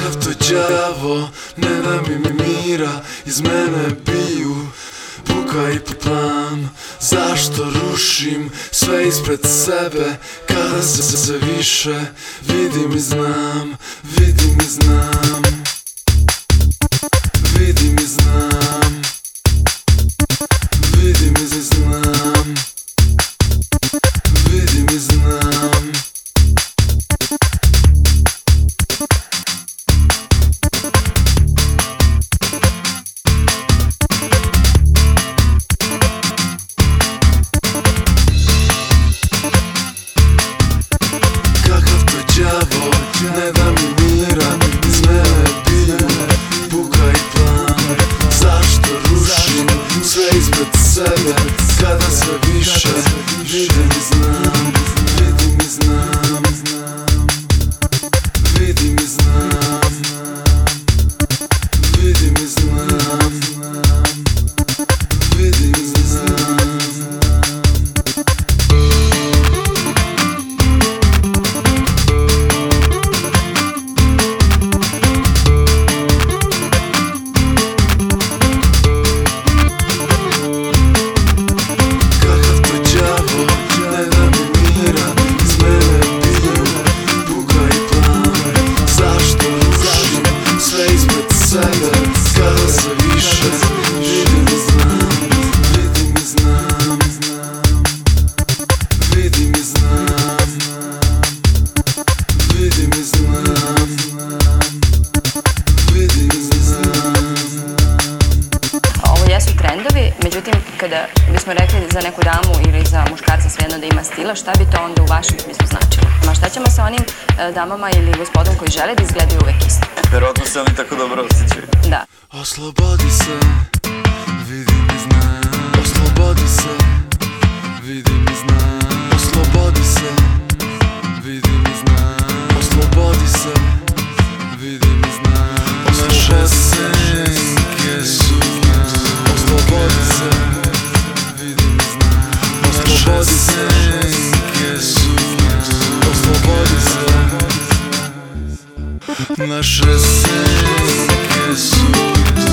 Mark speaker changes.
Speaker 1: Kakav to đavo, ne da mi mira, iz mene biju buka i plan. Zašto rušim sve ispred sebe, kada se više vidim i znam, vidim i znam, vidim i znam, vidim i znam, vidim i znam. Đavo, ne da mi mira, iz mene biju buka i plan. Zašto rušim sve ispred sebe, kada sve više vidim i znam, vidim i znam, vidim i znam, vidim i znam, vidim i znam. Kada se više vidim i znam, vidim i znam, vidim i znam, vidim i znam, vidim i znam.
Speaker 2: Ovo jesu trendovi, međutim, kada bismo rekli za neku damu ili za muškarca svejedno da ima stila, šta bi to onda u vašem smislu značilo? Ma šta ćemo sa onim damama ili gospodom koji žele da izgledaju uvek isto?
Speaker 3: Verovatno se oni tako dobro osjećaju.
Speaker 2: Da.
Speaker 1: Oslobodi se, vidim i znam. Oslobodi se, vidim i znam. Oslobodi se, vidim i znam. Oslobodi se, vidim i znam. Naše senke su znam. Oslobodi se, vidim i znam. Oslobodi se, senke su znam. Oslobodi se. Naše senke su